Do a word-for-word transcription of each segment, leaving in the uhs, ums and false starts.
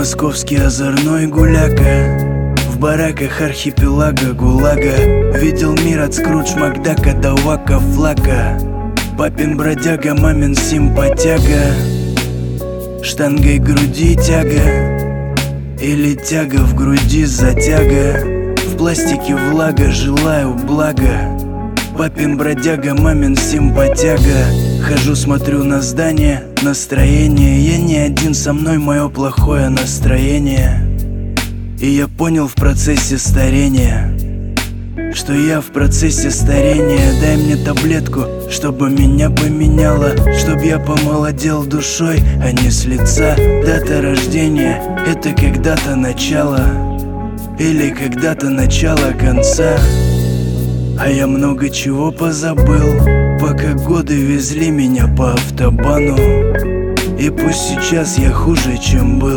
московский озорной гуляка, в бараках архипелага ГУЛАГа. Видел мир от Скрудж Макдака до Вака Флака. Папин бродяга, мамин симпатяга, штангой груди тяга, или тяга в груди затяга. В пластике влага, желаю блага. Папин бродяга, мамин симпатяга. Хожу, смотрю на здание, настроение. Я не один, со мной мое плохое настроение. И я понял в процессе старения, что я в процессе старения. Дай мне таблетку, чтобы меня поменяло, чтоб я помолодел душой, а не с лица. Дата рождения — это когда-то начало, или когда-то начало конца. А я много чего позабыл, пока годы везли меня по автобану. И пусть сейчас я хуже, чем был,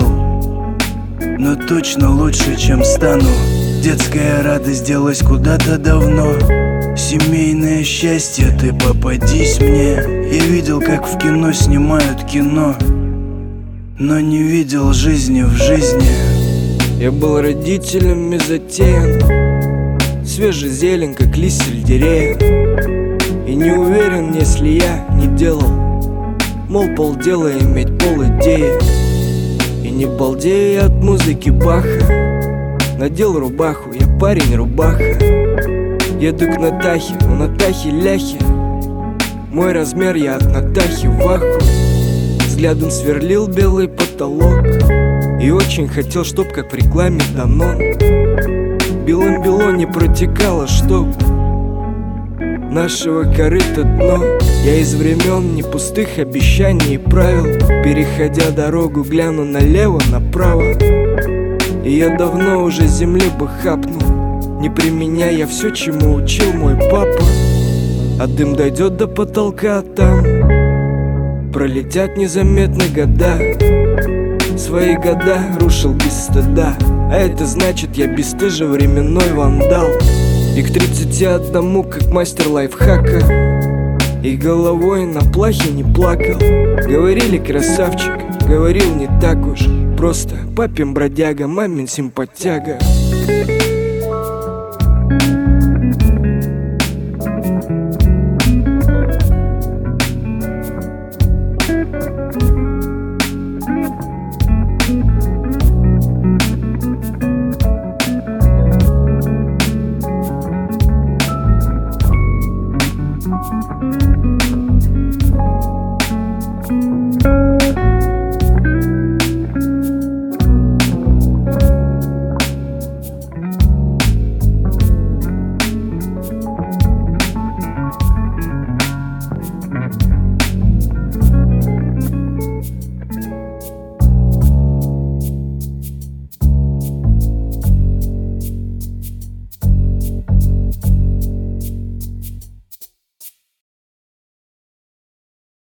но точно лучше, чем стану. Детская радость делась куда-то давно. Семейное счастье, ты попадись мне. Я видел, как в кино снимают кино, но не видел жизни в жизни. Я был родителями затеян, свежая зелень, как лист сельдерея. И не уверен, если я не делал, мол, полдела иметь пол идеи. И не балдею я от музыки Баха, надел рубаху, я парень рубаха. Еду к Натахе, у Натахи ляхи, мой размер, я от Натахи в аху. Взглядом сверлил белый потолок и очень хотел, чтоб как в рекламе Данон белым-бело не протекало, чтоб нашего корыта дно. Я из времен не пустых обещаний и правил, переходя дорогу, гляну налево, направо. И я давно уже земли бы хапнул, не применяя все, чему учил мой папа. А дым дойдет до потолка, а там пролетят незаметно года. Свои года рушил без стыда, а это значит, я бесстыжий временной вандал. И к тридцати одному, как мастер лайфхака, и головой на плахе не плакал. Говорили, красавчик, говорил не так уж просто. Папин бродяга, мамин симпатяга.